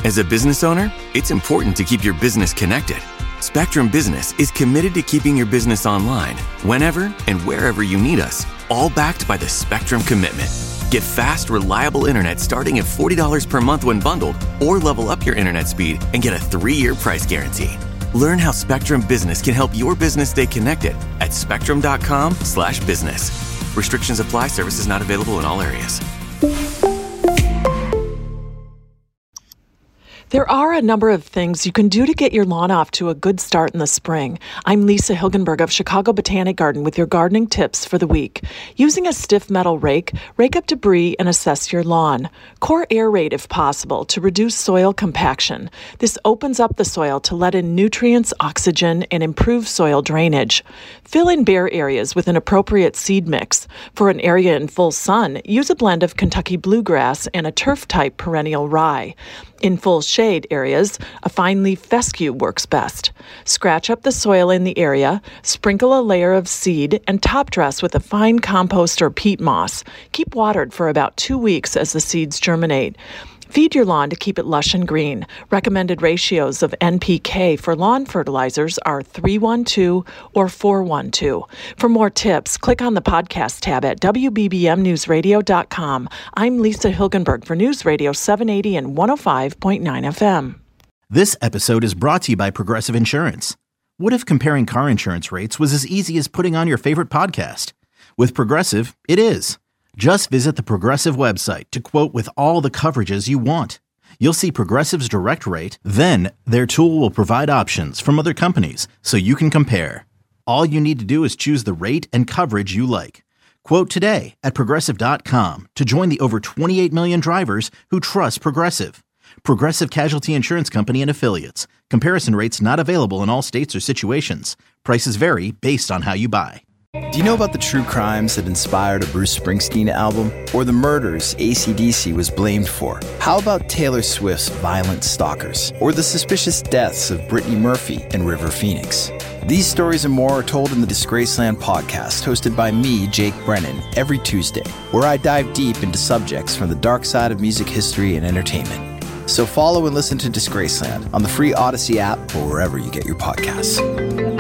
As a business owner, it's important to keep your business connected. Spectrum Business is committed to keeping your business online whenever and wherever you need us, all backed by the Spectrum Commitment. Get fast, reliable internet starting at $40 per month when bundled, or level up your internet speed and get a 3-year price guarantee. Learn how Spectrum Business can help your business stay connected at spectrum.com/business. Restrictions apply. Services not available in all areas. There are a number of things you can do to get your lawn off to a good start in the spring. I'm Lisa Hilgenberg of Chicago Botanic Garden with your gardening tips for the week. Using a stiff metal rake, rake up debris and assess your lawn. Core aerate if possible to reduce soil compaction. This opens up the soil to let in nutrients, oxygen, and improve soil drainage. Fill in bare areas with an appropriate seed mix. For an area in full sun, use a blend of Kentucky bluegrass and a turf-type perennial rye. In full shade areas, a fine leaf fescue works best. Scratch up the soil in the area, sprinkle a layer of seed, and top dress with a fine compost or peat moss. Keep watered for about 2 weeks as the seeds germinate. Feed your lawn to keep it lush and green. Recommended ratios of NPK for lawn fertilizers are 3:1:2 or 4:1:2. For more tips, click on the podcast tab at WBBMNewsRadio.com. I'm Lisa Hilgenberg for News Radio 780 and 105.9 FM. This episode is brought to you by Progressive Insurance. What if comparing car insurance rates was as easy as putting on your favorite podcast? With Progressive, it is. Just visit the Progressive website to quote with all the coverages you want. You'll see Progressive's direct rate, then their tool will provide options from other companies so you can compare. All you need to do is choose the rate and coverage you like. Quote today at Progressive.com to join the over 28 million drivers who trust Progressive. Progressive Casualty Insurance Company and Affiliates. Comparison rates not available in all states or situations. Prices vary based on how you buy. Do you know about the true crimes that inspired a Bruce Springsteen album? Or the murders AC/DC was blamed for? How about Taylor Swift's Violent Stalkers? Or the suspicious deaths of Brittany Murphy and River Phoenix? These stories and more are told in the Disgraceland podcast, hosted by me, Jake Brennan, every Tuesday, where I dive deep into subjects from the dark side of music history and entertainment. So follow and listen to Disgraceland on the free Odyssey app or wherever you get your podcasts.